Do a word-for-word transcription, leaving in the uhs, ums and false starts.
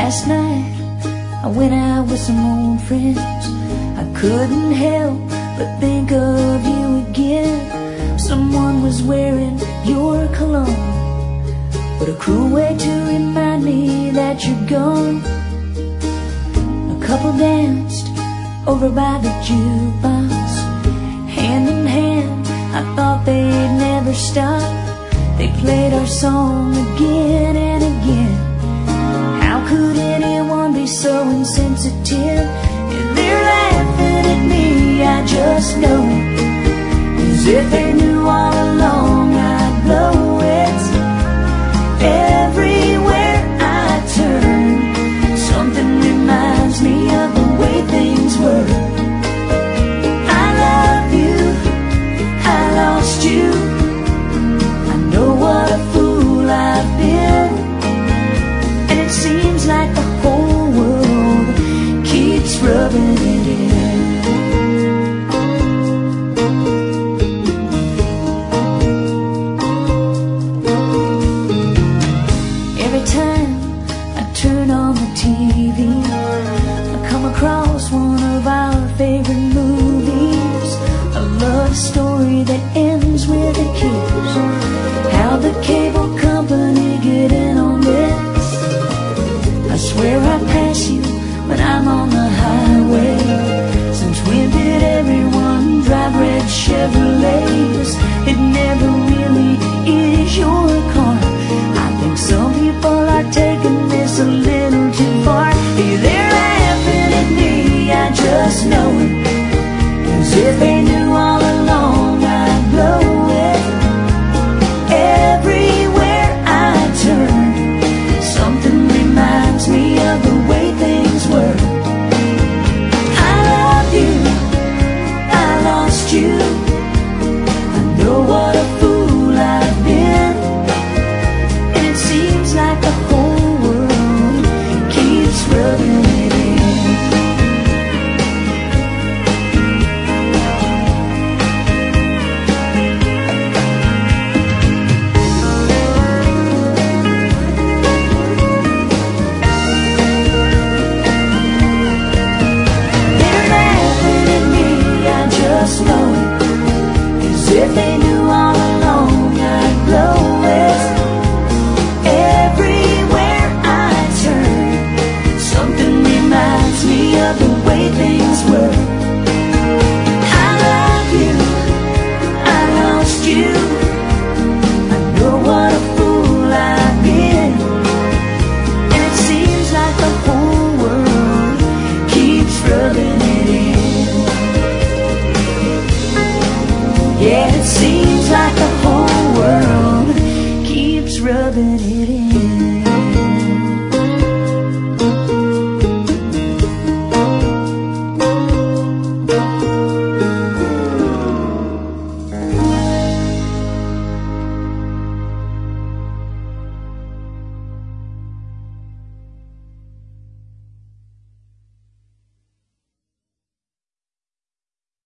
Last night I went out with some old friends. I couldn't help but think of you again. Someone was wearing your cologne, what a cruel way to remind me that you're gone. A couple danced over by the jukebox, hand in hand. I thought they'd never stop. They played our song again and again. How could anyone be so insensitive? If they're laughing at me, I just know it. As if they knew all along I'd blow it. Everywhere I turn, something reminds me of the way things were. I love you, I lost you. I know what a fool I've been, and it seems like the whole world keeps rubbing it in. Every time I turn on the T V, I come across one of our favorite movies, a love story that ends with a kiss. How'd the cable company get in on this? I swear I pass you when I'm on the highway. Since when did everyone drive red Chevrolets? It never really is your car. I think some people are taking this a little too far. Hey, they're laughing at me, I just know it. As if they knew